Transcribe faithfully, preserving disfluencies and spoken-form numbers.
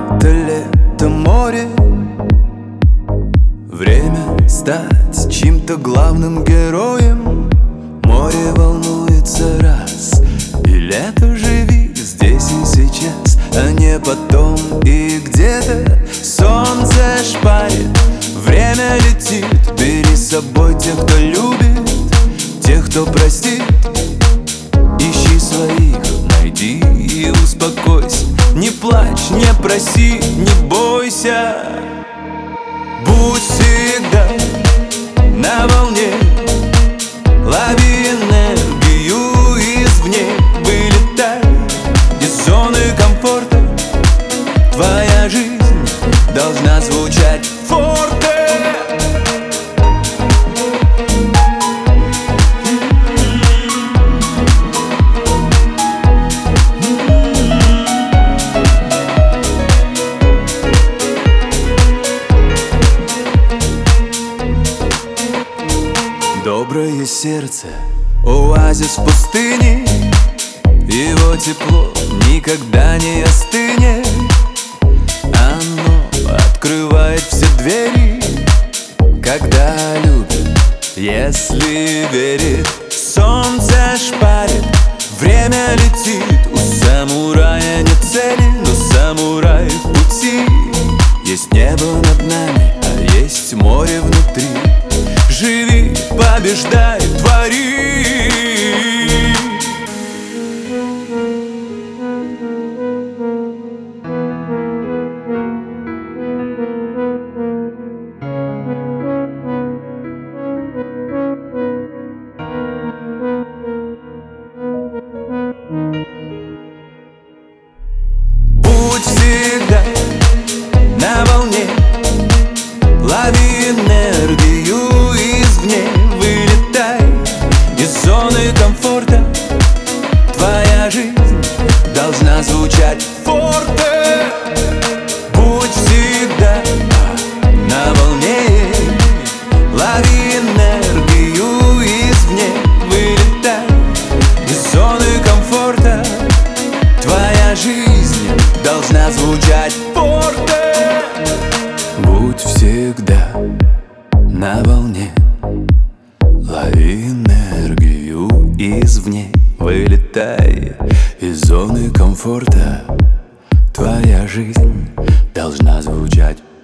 это лето, море. Время стать чьим-то главным героем. Море волнуется раз, и лето живи здесь и сейчас, а не потом и где-то. Солнце шпарит, время летит. Бери с собой тех, кто любит, тех, кто простит. Ищи своих, найди и успокойся. Не плачь, не проси, не бойся. Будь всегда на волне, лови энергию извне. Вылетай из зоны комфорта. Твоя жизнь должна звучать форте. Доброе сердце, оазис в пустыне. Его тепло никогда не остынет. Оно открывает все двери, когда любит, если верит. Солнце шпарит, время летит. У самурая нет цели, но самурай в пути. Есть небо над нами, а есть море внутри. Живи, побеждай, твори. Будь всегда на волне, лови энергию извне. Вылетай из зоны комфорта. Твоя жизнь должна звучать форте. Будь всегда на волне, лови энергию извне. Вылетай из зоны комфорта. Твоя жизнь должна звучать форте. Будь всегда на волне, лови энергию извне. Вылетай из зоны комфорта. Твоя жизнь должна звучать